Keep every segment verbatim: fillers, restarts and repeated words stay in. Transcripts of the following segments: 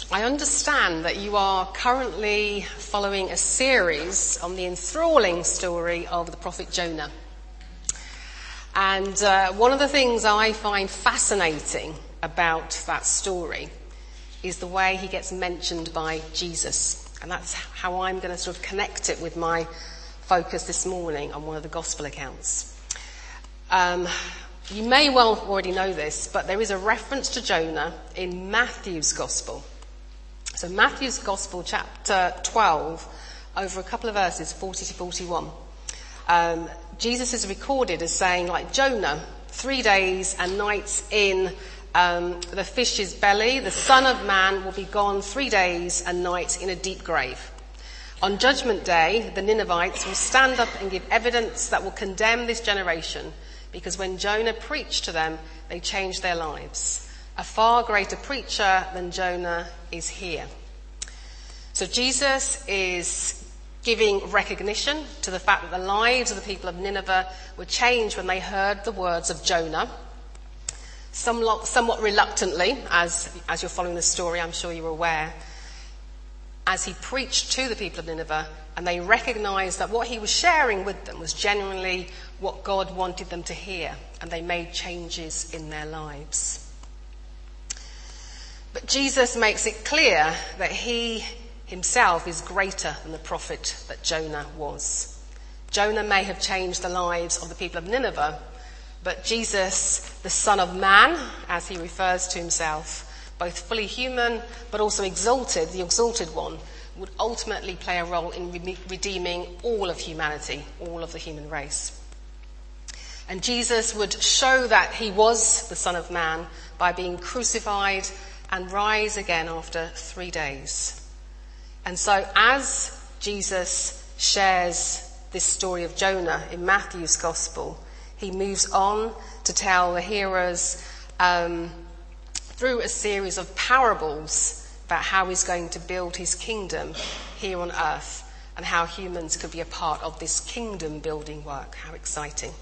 I understand that you are currently following a series on the enthralling story of the prophet Jonah. And uh, one of the things I find fascinating about that story is the way he gets mentioned by Jesus. And that's how I'm going to sort of connect it with my focus this morning on one of the gospel accounts. Um, you may well already know this, but there is a reference to Jonah in Matthew's gospel. So Matthew's Gospel, chapter twelve, over a couple of verses, forty to forty-one. Um, Jesus is recorded as saying, like Jonah, three days and nights in um, the fish's belly, the Son of Man will be gone three days and nights in a deep grave. On Judgment Day, the Ninevites will stand up and give evidence that will condemn this generation, because when Jonah preached to them, they changed their lives. A far greater preacher than Jonah is here. So Jesus is giving recognition to the fact that the lives of the people of Nineveh were changed when they heard the words of Jonah. Somewhat, somewhat reluctantly, as, as you're following the story, I'm sure you're aware, as he preached to the people of Nineveh, and they recognized that what he was sharing with them was genuinely what God wanted them to hear, and they made changes in their lives. But Jesus makes it clear that he himself is greater than the prophet that Jonah was. Jonah may have changed the lives of the people of Nineveh, but Jesus, the Son of Man, as he refers to himself, both fully human but also exalted, the exalted one, would ultimately play a role in re- redeeming all of humanity, all of the human race. And Jesus would show that he was the Son of Man by being crucified and rise again after three days. And so as Jesus shares this story of Jonah in Matthew's Gospel, he moves on to tell the hearers um, through a series of parables about how he's going to build his kingdom here on earth and how humans could be a part of this kingdom building work. How exciting.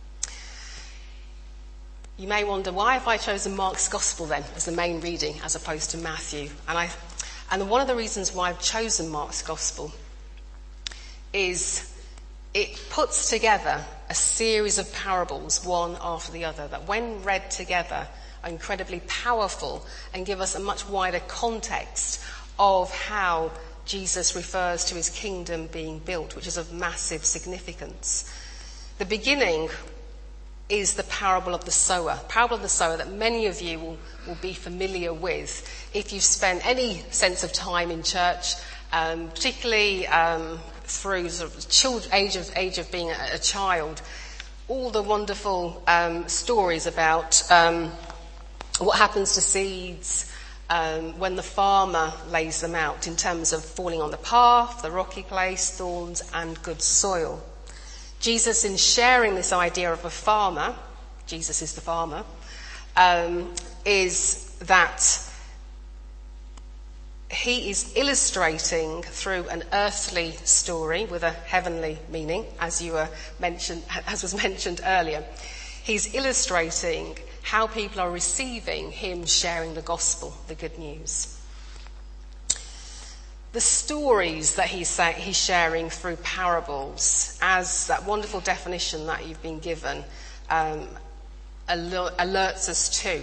You may wonder, why have I chosen Mark's Gospel then as the main reading as opposed to Matthew? And I, and one of the reasons why I've chosen Mark's Gospel is it puts together a series of parables, one after the other, that when read together are incredibly powerful and give us a much wider context of how Jesus refers to his kingdom being built, which is of massive significance. The beginning is the parable of the sower. Parable of the sower that many of you will, will be familiar with if you've spent any sense of time in church, um, particularly um, through sort of child, age of age of being a, a child. All the wonderful um, stories about um, what happens to seeds um, when the farmer lays them out in terms of falling on the path, the rocky place, thorns, and good soil. Jesus, in sharing this idea of a farmer, Jesus is the farmer, um, is that he is illustrating through an earthly story with a heavenly meaning, as you were mentioned, as was mentioned earlier. He's illustrating how people are receiving him sharing the gospel, the good news. The stories that he's, say, he's sharing through parables, as that wonderful definition that you've been given um, alert, alerts us to,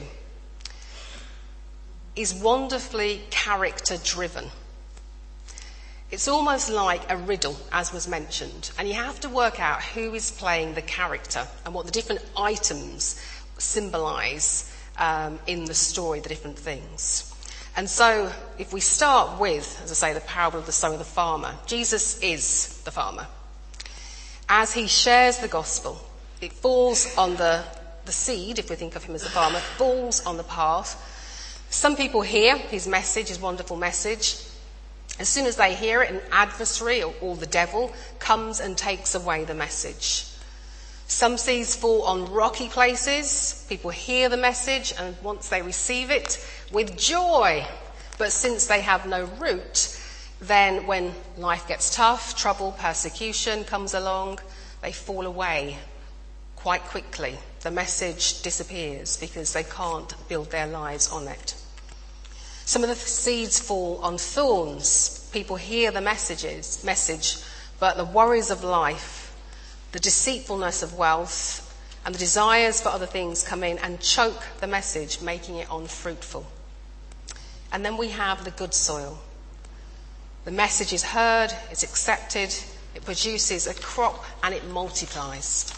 is wonderfully character-driven. It's almost like a riddle, as was mentioned, and you have to work out who is playing the character and what the different items symbolise um, in the story, the different things. And so, if we start with, as I say, the parable of the sower and the farmer, Jesus is the farmer. As he shares the gospel, it falls on the, the seed, if we think of him as the farmer, falls on the path. Some people hear his message, his wonderful message. As soon as they hear it, an adversary, or, or the devil, comes and takes away the message. Some seeds fall on rocky places. People hear the message, and once they receive it, with joy. But since they have no root, then when life gets tough, trouble, persecution comes along, they fall away quite quickly. The message disappears because they can't build their lives on it. Some of the seeds fall on thorns. People hear the messages, message, but the worries of life, the deceitfulness of wealth, and the desires for other things come in and choke the message, making it unfruitful. And then we have the good soil. The message is heard, it's accepted, it produces a crop, and it multiplies.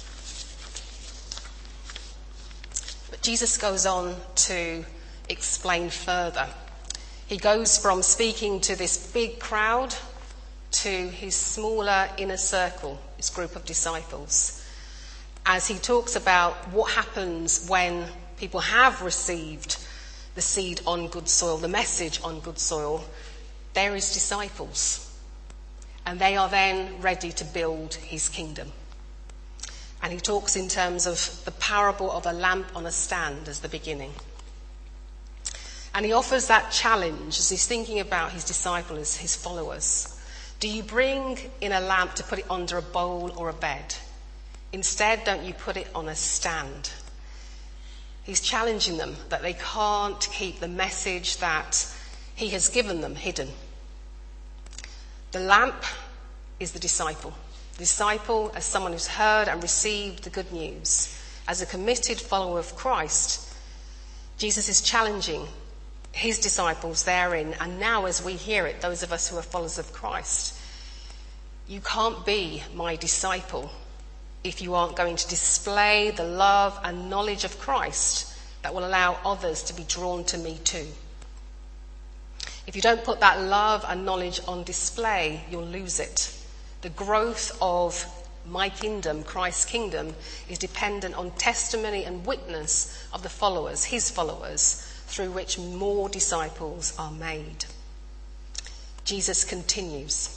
But Jesus goes on to explain further. He goes from speaking to this big crowd to his smaller inner circle, his group of disciples, as he talks about what happens when people have received the seed on good soil, the message on good soil. They're his disciples, and they are then ready to build his kingdom. And he talks in terms of the parable of a lamp on a stand as the beginning. And he offers that challenge as he's thinking about his disciples, his followers. Do you bring in a lamp to put it under a bowl or a bed? Instead, don't you put it on a stand? He's challenging them that they can't keep the message that he has given them hidden. The lamp is the disciple. The disciple as someone who's heard and received the good news. As a committed follower of Christ, Jesus is challenging his disciples therein, and now as we hear it, those of us who are followers of Christ, you can't be my disciple if you aren't going to display the love and knowledge of Christ that will allow others to be drawn to me too. If you don't put that love and knowledge on display, you'll lose it. The growth of my kingdom, Christ's kingdom, is dependent on testimony and witness of the followers, his followers, through which more disciples are made. Jesus continues.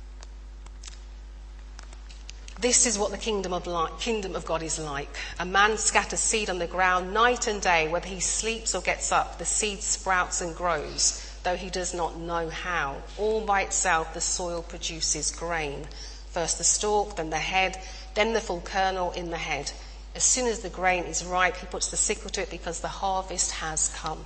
This is what the kingdom of, light, kingdom of God is like. A man scatters seed on the ground night and day. Whether he sleeps or gets up, the seed sprouts and grows, though he does not know how. All by itself the soil produces grain. First the stalk, then the head, then the full kernel in the head. As soon as the grain is ripe, he puts the sickle to it because the harvest has come.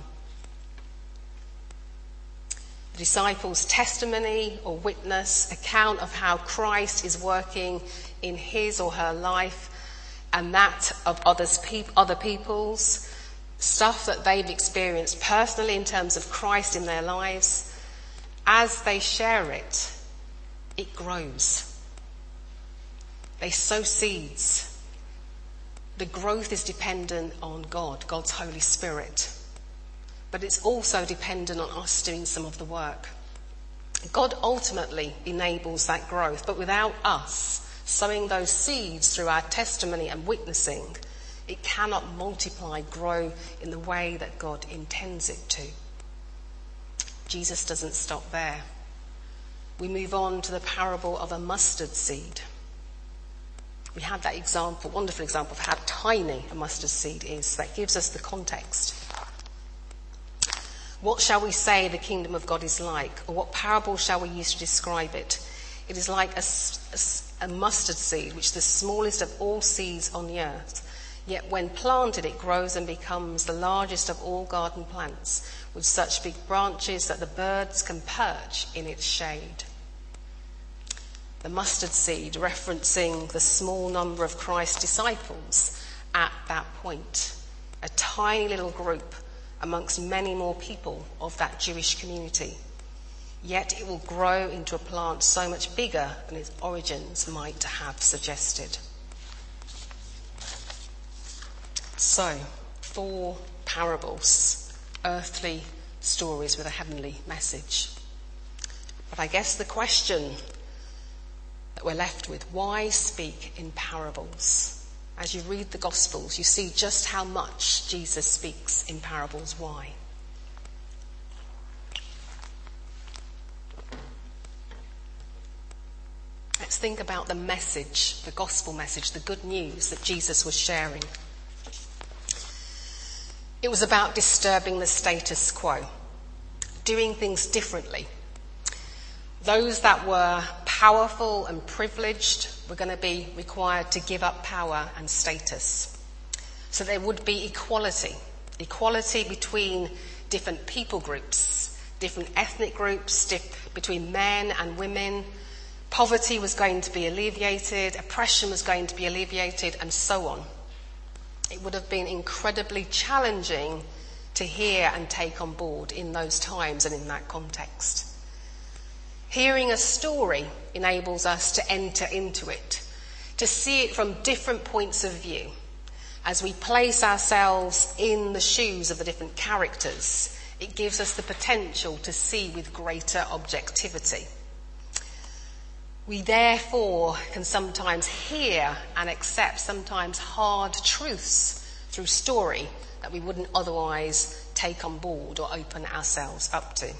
The disciples' testimony or witness, account of how Christ is working in his or her life and that of others, other people's, stuff that they've experienced personally in terms of Christ in their lives, as they share it, it grows. They sow seeds. The growth is dependent on God, God's Holy Spirit. But it's also dependent on us doing some of the work. God ultimately enables that growth, but without us sowing those seeds through our testimony and witnessing, it cannot multiply, grow in the way that God intends it to. Jesus doesn't stop there. We move on to the parable of a mustard seed. We had that example, wonderful example of how tiny a mustard seed is. That gives us the context. What shall we say the kingdom of God is like? Or what parable shall we use to describe it? It is like a, a, a mustard seed, which is the smallest of all seeds on the earth. Yet when planted, it grows and becomes the largest of all garden plants, with such big branches that the birds can perch in its shade. The mustard seed, referencing the small number of Christ's disciples at that point. A tiny little group amongst many more people of that Jewish community. Yet it will grow into a plant so much bigger than its origins might have suggested. So, four parables, earthly stories with a heavenly message. But I guess the question that we're left with, why speak in parables? As you read the Gospels, you see just how much Jesus speaks in parables. Why? Let's think about the message, the gospel message, the good news that Jesus was sharing. It was about disturbing the status quo, doing things differently. Those that were powerful and privileged were going to be required to give up power and status. So there would be equality, equality between different people groups different ethnic groups, diff- between men and women. Poverty was going to be alleviated, oppression was going to be alleviated, and so on. It would have been incredibly challenging to hear and take on board in those times and in that context. Hearing a story enables us to enter into it, to see it from different points of view. As we place ourselves in the shoes of the different characters, it gives us the potential to see with greater objectivity. We therefore can sometimes hear and accept sometimes hard truths through story that we wouldn't otherwise take on board or open ourselves up to.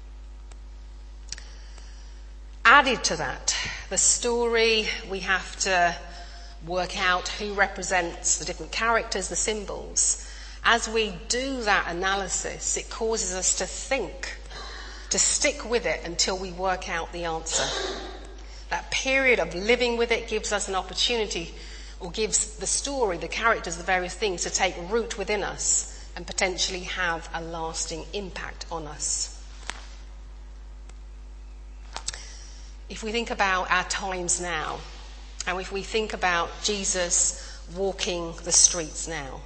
Added to that, the story, we have to work out who represents the different characters, the symbols. As we do that analysis, it causes us to think, to stick with it until we work out the answer. That period of living with it gives us an opportunity, or gives the story, the characters, the various things to take root within us and potentially have a lasting impact on us. If we think about our times now, and if we think about Jesus walking the streets now,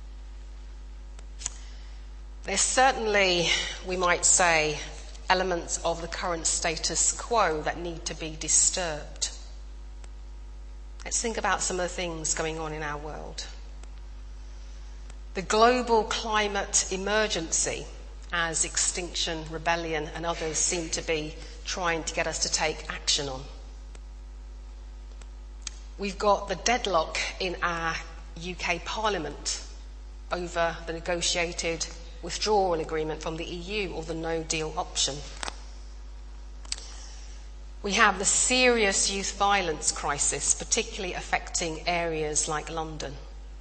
there's certainly, we might say, elements of the current status quo that need to be disturbed. Let's think about some of the things going on in our world. The global climate emergency, as Extinction Rebellion and others seem to be trying to get us to take action on. We've got the deadlock in our U K Parliament over the negotiated withdrawal agreement from the E U, or the no deal option. We have the serious youth violence crisis, particularly affecting areas like London.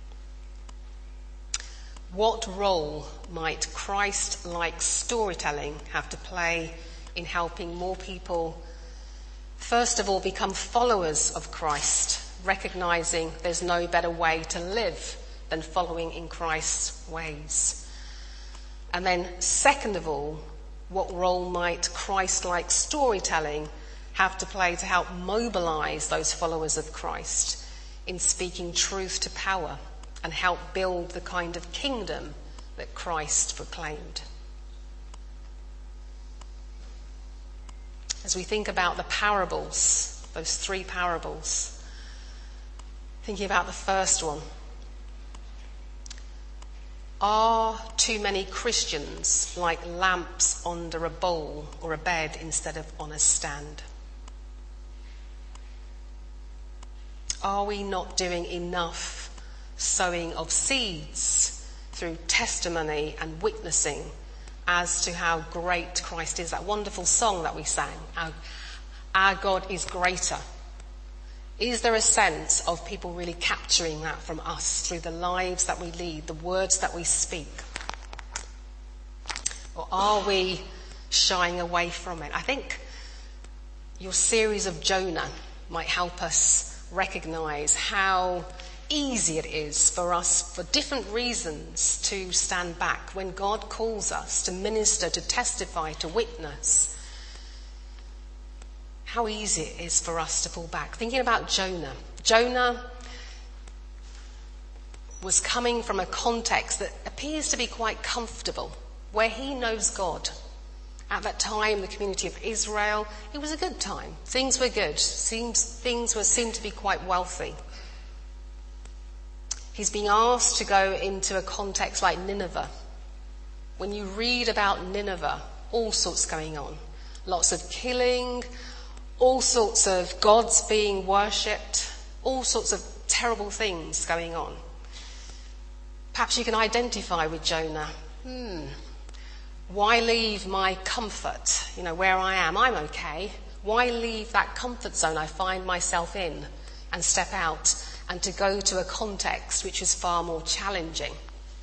What role might Christ-like storytelling have to play in helping more people, first of all, become followers of Christ, recognising there's no better way to live than following in Christ's ways? And then, second of all, what role might Christ-like storytelling have to play to help mobilise those followers of Christ in speaking truth to power and help build the kind of kingdom that Christ proclaimed? As we think about the parables, those three parables, thinking about the first one, are too many Christians like lamps under a bowl or a bed instead of on a stand? Are we not doing enough sowing of seeds through testimony and witnessing as to how great Christ is? That wonderful song that we sang, our, our God is greater. Is there a sense of people really capturing that from us through the lives that we lead, the words that we speak? Or are we shying away from it? I think your series of Jonah might help us recognise how easy it is for us, for different reasons, to stand back when God calls us to minister, to testify, to witness. How easy it is for us to fall back. Thinking about Jonah. Jonah was coming from a context that appears to be quite comfortable, where he knows God. At that time, the community of Israel, it was a good time. Things were good. Seems, things were seemed to be quite wealthy. He's being asked to go into a context like Nineveh. When you read about Nineveh, all sorts going on. Lots of killing, all sorts of gods being worshipped, all sorts of terrible things going on. Perhaps you can identify with Jonah. Hmm. Why leave my comfort, you know, where I am? I'm okay. Why leave that comfort zone I find myself in and step out and to go to a context which is far more challenging?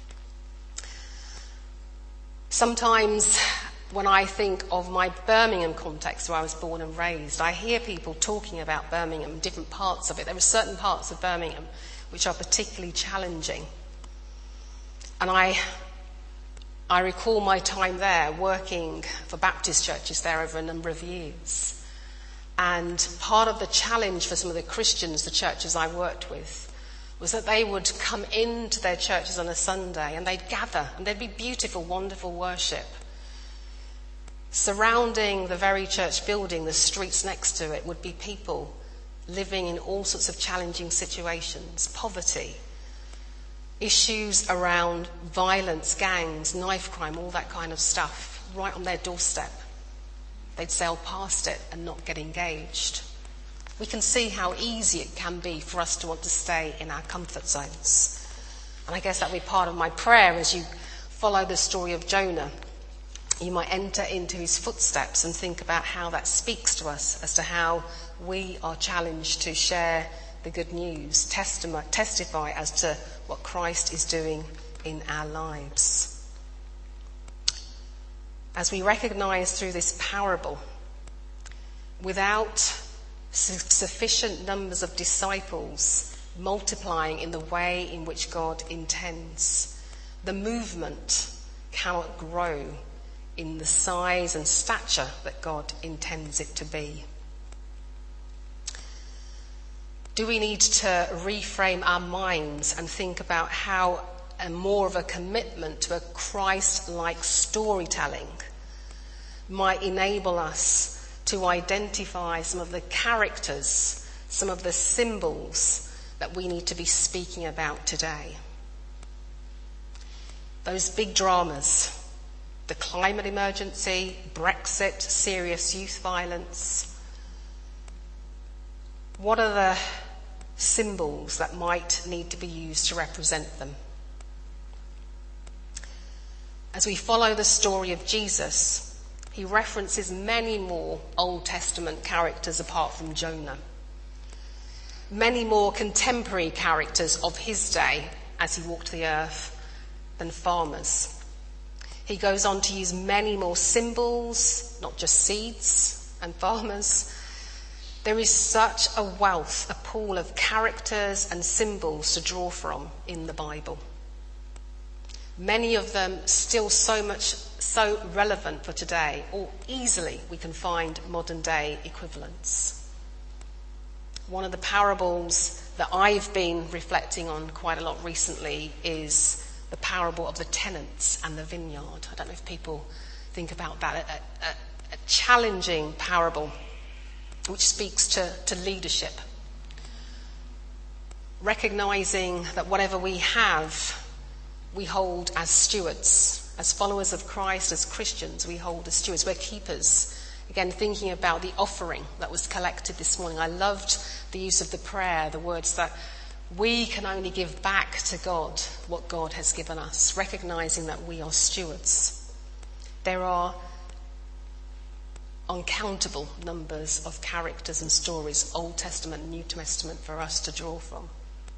Sometimes when I think of my Birmingham context where I was born and raised, I hear people talking about Birmingham, different parts of it. There are certain parts of Birmingham which are particularly challenging. And I I recall my time there working for Baptist churches there over a number of years. And part of the challenge for some of the Christians, the churches I worked with, was that they would come into their churches on a Sunday and they'd gather and there'd be beautiful, wonderful worship. Surrounding the very church building, the streets next to it, would be people living in all sorts of challenging situations, poverty, issues around violence, gangs, knife crime, all that kind of stuff, right on their doorstep. They'd sail past it and not get engaged. We can see how easy it can be for us to want to stay in our comfort zones. And I guess that would be part of my prayer as you follow the story of Jonah. You might enter into his footsteps and think about how that speaks to us as to how we are challenged to share the good news, testify, testify as to what Christ is doing in our lives. As we recognise through this parable, without sufficient numbers of disciples multiplying in the way in which God intends, the movement cannot grow in the size and stature that God intends it to be. Do we need to reframe our minds and think about how a more of a commitment to a Christ-like storytelling might enable us to identify some of the characters, some of the symbols that we need to be speaking about today? Those big dramas, the climate emergency, Brexit, serious youth violence. What are the symbols that might need to be used to represent them? As we follow the story of Jesus, he references many more Old Testament characters apart from Jonah. Many more contemporary characters of his day as he walked the earth than farmers. He goes on to use many more symbols, not just seeds and farmers. There is such a wealth, a pool of characters and symbols to draw from in the Bible. Many of them still so much, so relevant for today, or easily we can find modern day equivalents. One of the parables that I've been reflecting on quite a lot recently is the parable of the tenants and the vineyard. I don't know if people think about that. A, a, a challenging parable which speaks to, to leadership. Recognising that whatever we have, we hold as stewards. As followers of Christ, as Christians, we hold as stewards. We're keepers. Again, thinking about the offering that was collected this morning. I loved the use of the prayer, the words that we can only give back to God what God has given us, recognising that we are stewards. There are uncountable numbers of characters and stories, Old Testament and New Testament, for us to draw from.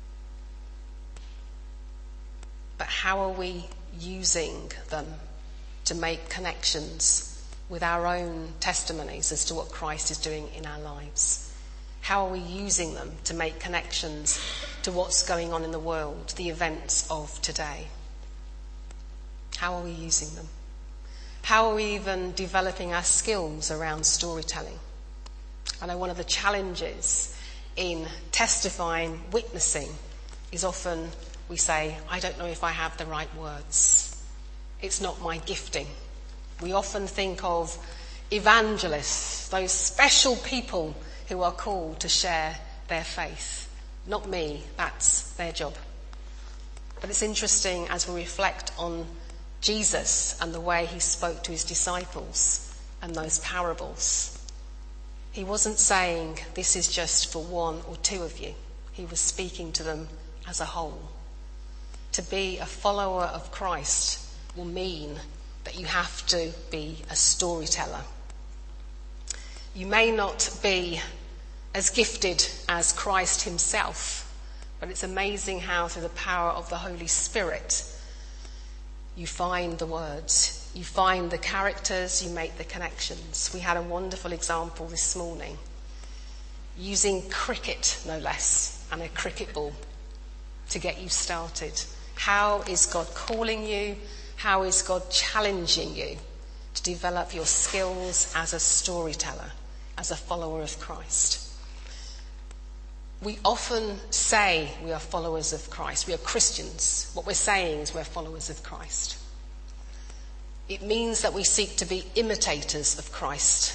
But how are we using them to make connections with our own testimonies as to what Christ is doing in our lives? How are we using them to make connections to what's going on in the world, the events of today? How are we using them? How are we even developing our skills around storytelling? I know one of the challenges in testifying, witnessing, is often we say, I don't know if I have the right words. It's not my gifting. We often think of evangelists, those special people who are called to share their faith. Not me, that's their job. But it's interesting as we reflect on Jesus and the way he spoke to his disciples and those parables. He wasn't saying this is just for one or two of you. He was speaking to them as a whole. To be a follower of Christ will mean that you have to be a storyteller. You may not be as gifted as Christ himself, but it's amazing how through the power of the Holy Spirit you find the words, you find the characters, you make the connections. We had a wonderful example this morning, using cricket, no less, and a cricket ball to get you started. How is God calling you? How is God challenging you to develop your skills as a storyteller, as a follower of Christ? We often say we are followers of Christ. We are Christians. What we're saying is we're followers of Christ. It means that we seek to be imitators of Christ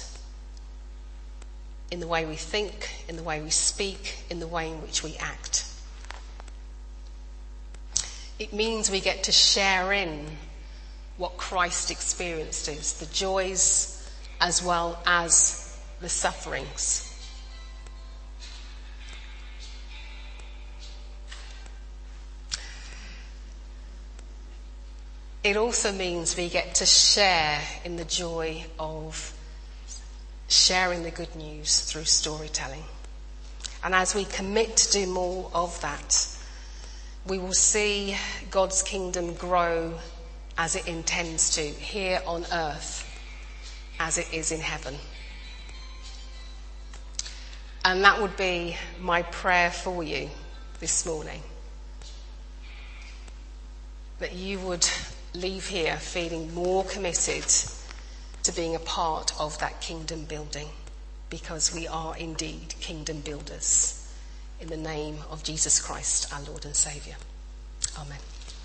in the way we think, in the way we speak, in the way in which we act. It means we get to share in what Christ experienced is, the joys as well as the sufferings. It also means we get to share in the joy of sharing the good news through storytelling. And as we commit to do more of that, we will see God's kingdom grow as it intends to, here on earth as it is in heaven. And that would be my prayer for you this morning. That you would leave here feeling more committed to being a part of that kingdom building, because we are indeed kingdom builders in the name of Jesus Christ, our Lord and Saviour. Amen.